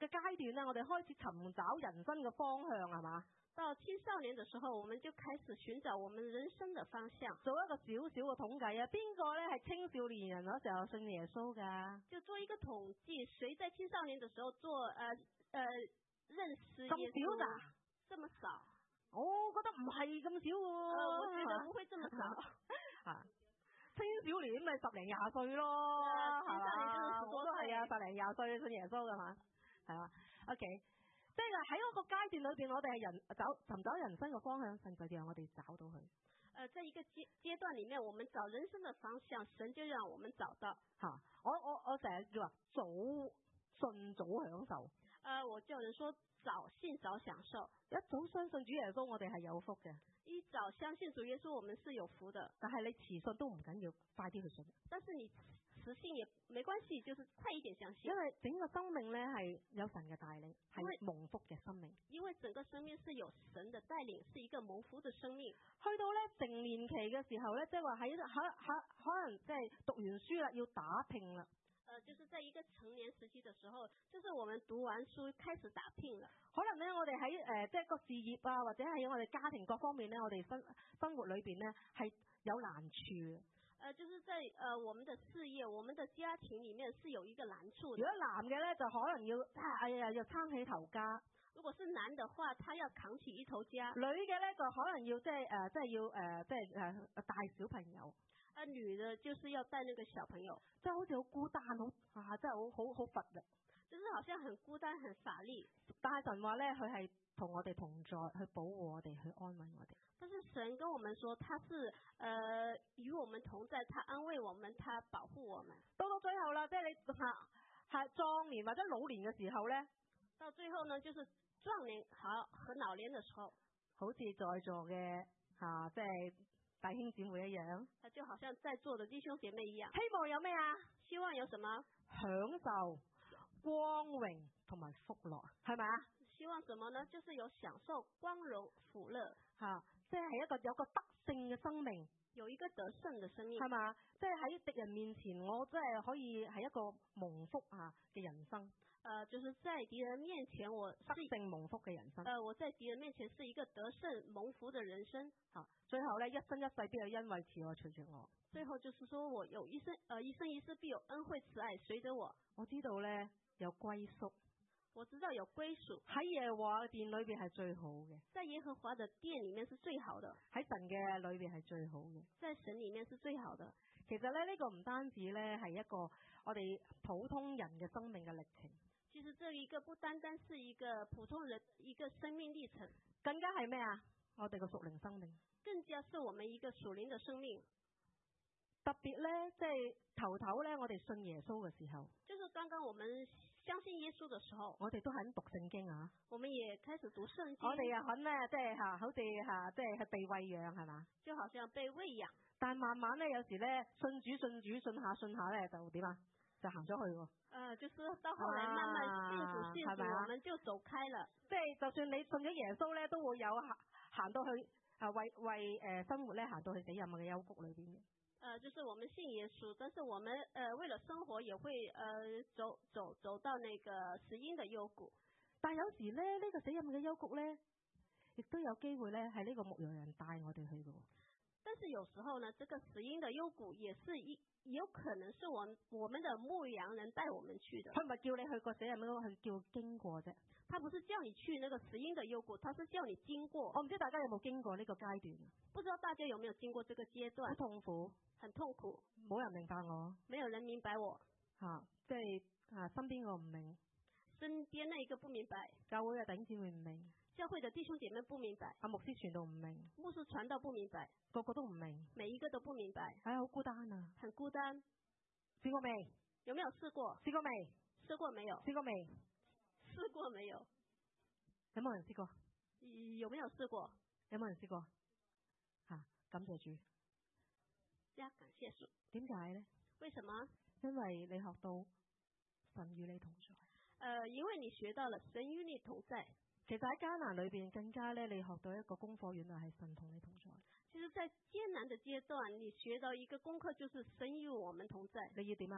嘅階段咧，我哋開始尋找人生嘅方向係嘛？ 到青少年的時候，我們就開始尋找我們人生的方向。 做一個小小嘅統計啊，邊個咧係青少年人嗰時候信耶穌㗎？ 就做一個統計，誰在青少年的時候做呃呃認識耶穌？ 咁少咋？ 這麼少？ 我覺得唔係咁少喎、 呃。我覺得不會這麼少。 啊，青少年咪十零廿歲咯，係嘛、呃？我都係啊，十零廿歲信耶穌㗎嘛，係嘛 ？OK。即係喺嗰個階段裏邊，我哋係人找尋找人生嘅方向，神就讓我哋找到佢。 呃，在一個階階段裏面，我們找人生的方向，神就讓我們找到。 吓、啊，我我我成日叫話早信早享受。 呃，我叫人說早信早享受。 一早相信主耶穌，我哋係有福嘅。 一早相信主耶穌，我們是有福的。 但係你遲信都唔緊要，快啲去信。 但是你遲信也沒關係，就是快一點相信。 因為整個生命咧係有神嘅帶領，係蒙福嘅生命。 因為整個生命是有神的帶領，是一個蒙福的生命。 去到咧成年期嘅時候咧，即係話喺喺喺可能即係讀完書啦，要打拼啦。 呃，就是在一個成年時期的時候，就是我們讀完書開始打拼了。 可能咧，我哋喺誒即係個事業啊，或者係我哋家庭各方面咧，我哋生生活裏邊咧係有難處。 呃，就是在呃我們的事業、我們的家庭裡面是有一個難處的。 如果男嘅咧，就可能要哎呀要撐起頭家； 如果是男的話，他要扛起一頭家。 女嘅咧就可能要即係誒即係要誒即係誒帶小朋友。 啊，女的就是要帶那個小朋友， 即係好似好孤單，好啊，真係好好好乏力， 就是好像很孤單、很乏力。 但係神話咧，佢係同我哋同在，去保護我哋，去安慰我哋。 但是神跟我們說，他是呃與我們同在，他安慰我們，他保護我們。 到到最後啦，即係你嚇係壯年或者老年嘅時候咧， 到最後呢，就是壯年好和老年嘅時候， 好似在座嘅嚇即係弟兄姊妹一樣， 他就好像在座的弟兄姐妹一樣。 希望有咩啊？ 希望有什麼？ 享受光榮同埋福樂，係咪啊？ 希望什麼呢？就是有享受光榮福樂嚇，即係一個有個得勝嘅生命， 有一個得勝嘅生命， 係嘛？即係喺敵人面前，我真係可以係一個蒙福啊嘅人生。 呃，就是在敵人面前，我得勝蒙福嘅人生。 呃，我在敵人面前是一個得勝蒙福嘅人生。 嚇，最後咧，一生一世必有恩惠慈愛隨着我。 最後就是說我有一生，呃，一生一世必有恩惠慈愛隨着我。 我知道咧有歸宿， 我知道有歸屬， 喺耶和華嘅殿裏邊係最好嘅。 在耶和華的殿裡面是最好的。 喺神嘅裏邊係最好嘅。 在神裡面是最好的。 其實咧呢、這個唔單止咧係一個我哋普通人嘅生命嘅歷程。 其實這一個不單單是一個普通人一個生命歷程， 更加係咩啊？我哋個屬靈生命， 更加是我們一個屬靈的生命。 特別咧，即係頭頭咧，我哋信耶穌嘅時候， 就是剛剛我們相信耶穌嘅時候， 我哋都肯讀聖經啊。 我們也開始讀聖經。 我哋又肯咧，即係吓，好似吓，即係係被餵養係嘛？ 就好像被餵養。 但係慢慢咧，有時咧，信主信主信下信下咧，就點啊？就行咗去喎。 呃，就是到後來慢慢信主信主，我們就走開了。 即係就算你信咗耶穌咧，都會有行行到去啊為為誒生活咧行到去死蔭嘅幽谷裏邊嘅。 呃，就是我們信耶穌，但是我們呃為了生活也會呃走走走到那個死蔭的幽谷。 但係有時咧，呢個死蔭嘅幽谷咧，亦都有機會咧係呢個牧羊人帶我哋去嘅。 但是有時候呢，這個死蔭的幽谷也是一有可能是我們我們的牧羊人帶我們去的。 佢唔係叫你去個死蔭嘅幽谷，係叫經過啫。 他不是叫你去那個死蔭的幽谷，他是叫你經過。 我唔知大家有冇經過呢個階段？ 不知道大家有沒有經過這個階段？ 好痛苦， 很痛苦， 冇人明白我， 沒有人明白我。 吓、啊，即係啊，身邊個唔明， 身邊那一個不明白， 教會嘅弟兄姊妹唔明， 教會的弟兄姐妹不明白， 阿牧師傳道唔明， 牧師傳道不明白， 個個都唔明， 每一個都不明白， 唉、哎，好孤單啊， 很孤單。 試過未？ 有沒有試過？ 試過未？ 試過沒有？ 試過未？ 試過沒有？ 有冇人試過？ 有沒有試過？ 有冇人試過？吓、啊，感謝主， 加感謝主。 點解咧？ 為什麼？ 因為你學到神與你同在。 呃，因為你學到了神與你同在。 其實喺艱難裏邊，更加咧，你學到一個功課，原來係神同你同在。 其實，在艱難的階段，你學到一個功課，就是神與我們同在。 你要點啊？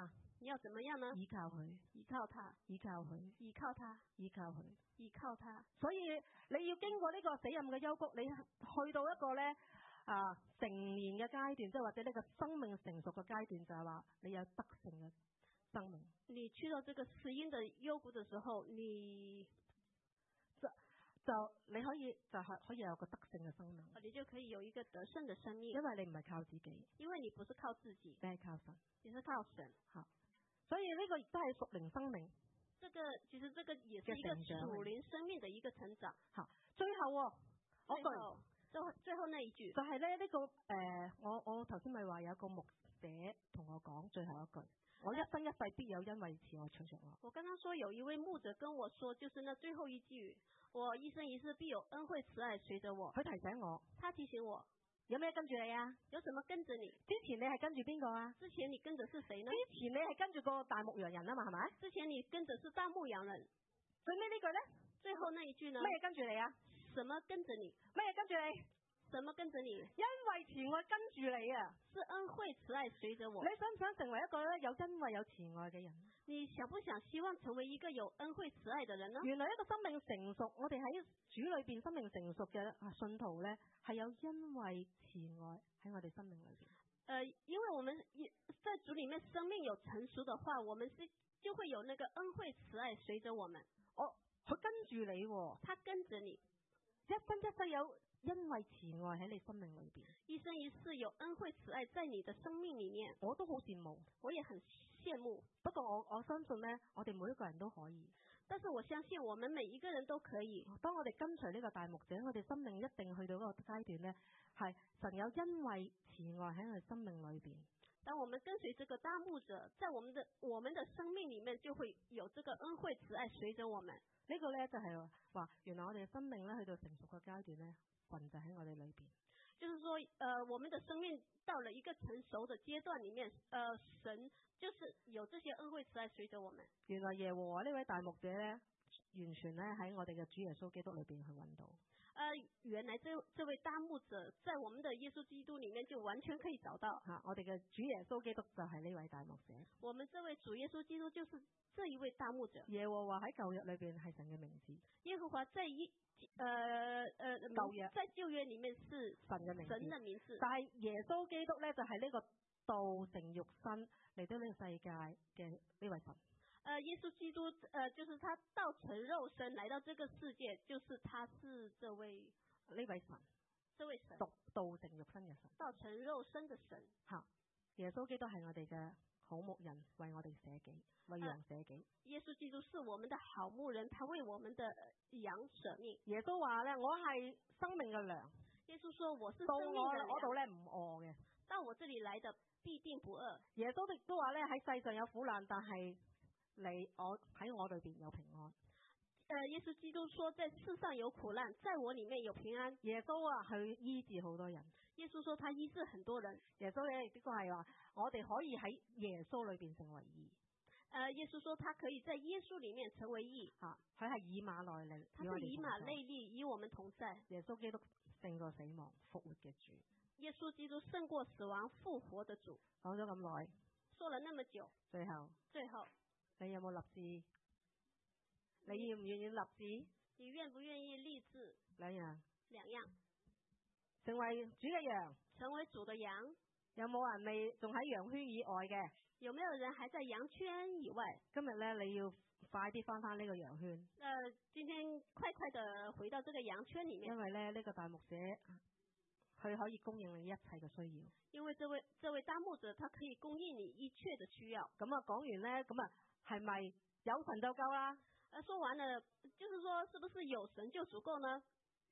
你要怎麼樣呢？ 依靠佢， 依靠他， 依靠佢， 依靠他， 依靠佢， 依靠他。 所以你要經過呢個死蔭嘅幽谷，你去到一個咧啊成年嘅階段，即係或者呢個生命成熟嘅階段，就係話你有得勝嘅生命。 你去到這個死蔭的幽谷的時候，你就就你可以就係可以有個得勝嘅生命， 你就可以有一個得勝的生命， 因為你唔係靠自己， 因為你不是靠自己， 你係靠神， 你是靠神。 好，所以呢個亦都係屬靈生命。 這個其實這個也是一個屬靈生命的一個成長。 好，最後、哦、我句最後最後那一句就係咧呢個誒、呃，我我頭先咪話有個牧者同我講最後一句，我一生一世必有恩惠慈愛隨着我。 我剛剛說有一位牧者跟我說，就是那最後一句，我一生一世必有恩惠慈愛隨着我。 佢提醒我， 他提醒我， 有咩跟住你啊？ 有什麼跟着你？ 之前你係跟住邊個啊？ 之前你跟着是誰呢？ 之前你係跟住個大牧羊人啊嘛，係咪？ 之前你跟着是大牧羊人。 最尾呢句咧？ 最後那一句呢？ 咩跟住你啊？ 什麼跟着你？ 咩跟住你？ 什麼跟着你？ 因為慈愛跟住你啊！ 是恩惠慈愛隨着我。 你想唔想成為一個咧有恩惠有慈愛嘅人？ 你想不想希望成為一個有恩惠慈愛的人呢？ 原來一個生命成熟，我哋喺主裏邊生命成熟嘅信徒咧，係有恩惠慈愛喺我哋生命裏邊。 誒、呃，因為我們在主裏面生命有成熟的話，我們是就會有那個恩惠慈愛隨着我們。 哦，佢跟住你、哦， 他跟着你， 一生一世有恩惠慈愛喺你生命裏邊， 一生一世有恩惠慈愛在你的生命裏面， 我都好羨慕， 我也很羨慕。 不過我我相信咧，我哋每一個人都可以。 但是我相信我們每一個人都可以。 當我哋跟隨呢個大牧者，我哋生命一定去到嗰個階段咧，係神有恩惠慈愛喺我哋生命裏邊。 當我們跟隨這個大牧者，在我們的我們的生命裏面就會有這個恩惠慈愛隨着我們。 這個、呢個咧就係、是、話，原來我哋嘅生命咧去到成熟嘅階段咧，神就喺我哋裏邊。 就是說，呃，我們的生命到了一個成熟的階段裏面，呃，神就是有這些恩惠慈愛隨着我們。 原來耶和華呢位大牧者咧，完全咧喺我哋嘅主耶穌基督裏邊去揾到。 呃，原來這這位大牧者在我們的耶穌基督裏面就完全可以找到。 吓、啊，我哋嘅主耶穌基督就係呢位大牧者。 我們這位主耶穌基督就是這一位大牧者。 耶和華喺舊約裏邊係神嘅名字。 耶和華在一，呃呃， 舊約在舊約裏面是神嘅名字。 神的名字。 但係耶穌基督咧就係、是、呢個道成肉身嚟到呢個世界嘅呢位神。 呃，耶穌基督，呃，就是他道成肉身來到這個世界，就是他是這位呢位神， 這位神， 道道成肉身嘅神， 道成肉身的神。 吓，耶穌基督係我哋嘅好牧人，為我哋捨己，為羊捨己、呃。 耶穌基督是我們的好牧人，他為我們的羊捨命。 耶穌話咧，我係生命嘅糧。 耶穌說我是到生命嘅糧。 我嗰度咧唔餓嘅， 到我這裏來的必定不餓。 耶穌亦都話咧，喺世上有苦難，但係你我喺我裏邊有平安。 誒、呃，耶穌基督說，在世上有苦難，在我裏面有平安。 耶穌啊，去醫治好多人。 耶穌說他醫治很多人。 耶穌咧亦都係話，我哋可以喺耶穌裏邊成為義。誒、 呃，耶穌說他可以在耶穌裏面成為義。 吓、啊，佢係以馬內利， 他是以馬內利，與我們同在。 耶穌基督勝過死亡復活嘅主。 耶穌基督勝過死亡復活的主。 講咗咁耐， 說了那麼久， 最後， 最後， 你有冇立志？你願唔願意立志？ 你願不願意立志？ 兩樣。 兩樣。 成為主嘅羊。 成為主的羊。 有冇人未仲喺羊圈以外嘅？ 有沒有人還在羊圈以外？ 今日咧，你要快啲翻翻呢個羊圈。 呃，今天快快地回到這個羊圈裏面。 因為咧，呢、這個大牧者，佢可以供應你一切嘅需要。 因為這位這位大牧者，他可以供應你一切的需要。 咁啊，講完咧，咁啊，係咪有神就夠啦？ 啊，說完了，就是說，是不是有神就足夠呢？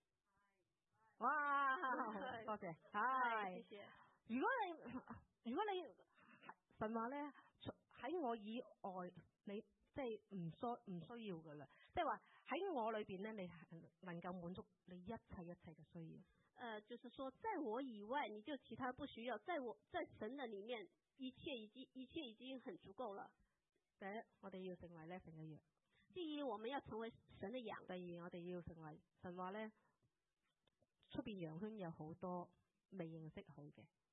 哇，多謝，係，謝謝。如果你如果你神話咧，喺我以外，你即係唔需唔需要噶啦，即係話喺我裏邊咧，你係能夠滿足你一切一切嘅需要。誒、 呃，就是說，在我以外，你就其他不需要，在我在神的裏面，一切已經一切已經很足夠了。 第一，我哋要成為咧神嘅羊。 第一，我們要成為神的羊。 第二，我哋要成為神話咧，出邊羊圈有好多未認識佢嘅。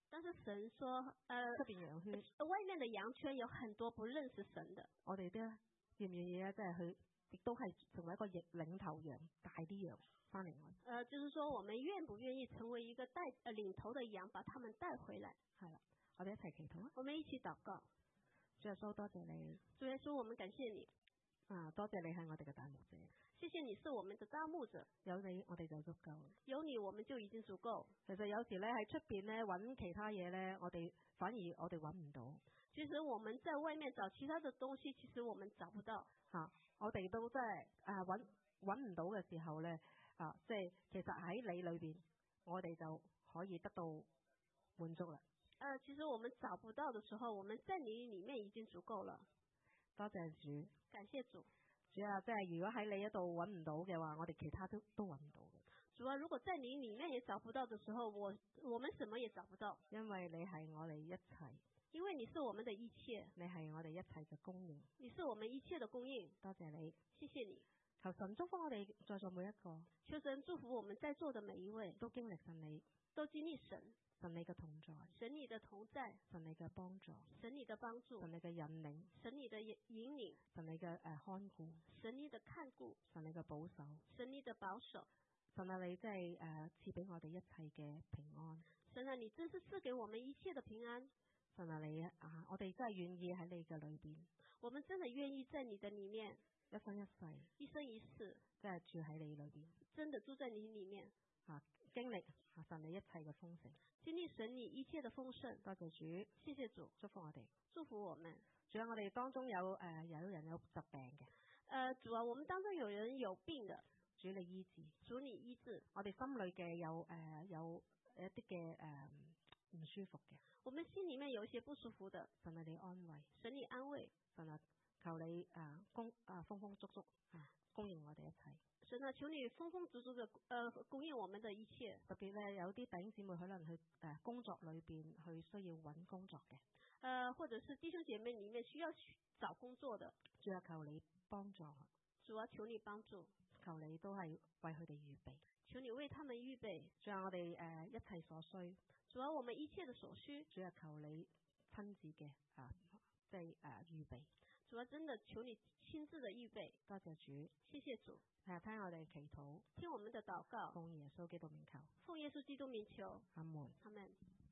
但是神說，呃， 出邊羊圈， 外面的羊圈有很多不認識神的。 我哋咧願唔願意咧，即係去，亦都係成為一個領領頭羊，帶啲羊翻嚟我。 呃，就是說，我們願不願意成為一個帶呃領頭的羊，把他們帶回來？ 係啦，我哋一齊祈禱啊！ 我們一起禱告。 主耶穌，多謝你。 主耶穌，我們感謝你。 啊，多謝你係我哋嘅大牧者。 謝謝你是我們的大牧者。 有你，我哋就足夠。 有你，我們就已經足夠。 其實有時咧喺出邊咧揾其他嘢咧，我哋反而我哋揾唔到。 其實我們在外面找其他的東西，其實我們找不到。 吓、啊，我哋都真係啊揾揾唔到嘅時候咧，啊，即係其實喺你裏邊，我哋就可以得到滿足啦。 呃，其實我們找不到的時候，我們在你裏面已經足夠了。 多謝主， 感謝主。 主啊，即係如果喺你一度揾唔到嘅話，我哋其他都都揾唔到嘅。 主啊，如果在你裏面也找不到的時候，我我們什麼也找不到。 因為你係我哋一切。 因為你是我們的一切。 你係我哋一切嘅供應。 你是我們一切的供應。 多謝你。 謝謝你。 求神祝福我哋在座每一個。 求神祝福我們在座的每一位。 都經歷神你。 都經歷神。 神你嘅同在。 神你的同在。 神你嘅幫助。 神你的幫助。 神你嘅引領。 神你的引領。 神你嘅誒看顧。 神你的看顧。 神你嘅保守。 神你的保守。 神啊，你真係誒賜俾我哋一切嘅平安。 神啊，你真是賜給我們一切的平安。 神啊，你啊，我哋真係願意喺你嘅裏邊。 我們真的願意在你的裏面。 一生一世。 一生一世。 真係住喺你裏邊。 真的住在你裏面。 啊，經歷啊神你一切嘅豐盛。 經歷神你一切的豐盛。 多謝主。 謝謝主。 祝福我哋。 祝福我們。 仲有我哋當中有誒、呃、有人有疾病嘅。 誒，主啊，我們當中有人有病的。 主你醫治。 主你醫治。 我哋心裏嘅有誒、呃、有一啲嘅誒唔舒服嘅。 我們心裏面有一些不舒服的。 神啊，你安慰。 神你安慰。 神啊，求你誒供啊豐豐足足啊供應我哋一切。 神啊，求你豐豐足足的誒供應我們的一切。 特別咧有啲弟兄姊妹可能去誒、呃、工作裏邊去需要揾工作嘅。 誒、呃，或者是弟兄姐妹裏面需要找工作的。 主啊，求你幫助。 主啊，求你幫助。 求你都係為佢哋預備。 求你為他們預備。 主啊，我哋誒、呃、一切所需。 主啊，我們一切的所需。 主啊，求你親自嘅啊，即係誒預備。 主啊，真的求你親自的預備。 多謝主。 謝謝主。 係聽我哋祈禱。 聽我們的禱告。 奉耶穌基督名求。 奉耶穌基督名求。 阿門。 阿門。